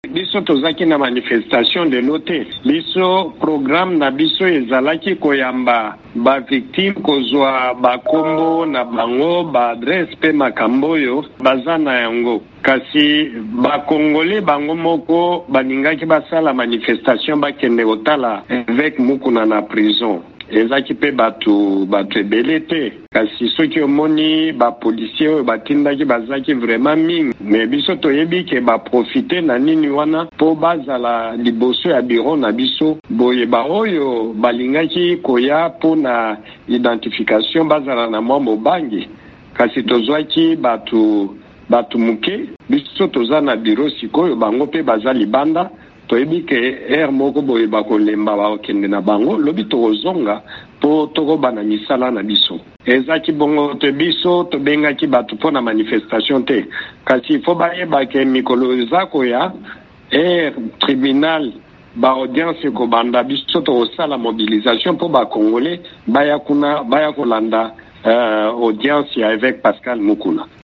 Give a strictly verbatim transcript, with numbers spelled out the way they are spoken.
biso tozaki na manifestation de lote biso programme na biso ezalaki koyamba ba victime kozwa bakombo na bango ba adresse pe makambo oyo baza na yango kasi bakongole bango moko baningaki basala manifestation bakende kotala avec mukuna na prison ezaki pe batu batu ebele te kasi soki omoni bapolisier oyo batindaki bazaki vraiment mingi me biso toyebi ke baprofite na nini wana po bazala liboso ya biro na biso boye baoyo balingaki koya po na identification bazala na mwa mobangi kasi tozwaki batu batu muke biso toza na biro sikoyo bango pe baza libanda toyebi ke er moko boye bakolemba bakende na bango lobi tokozonga po tokobana misala na biso ezaki bongo te biso tobengaki bato mpo na manifestation te kasi fo bayeba ke mikolo eza koya er tribunal baaudience ekobanda biso tokosala mobilisation mpo bakongole baya kuna baya kolanda uh, audience ya évêque Pascal Mukuna.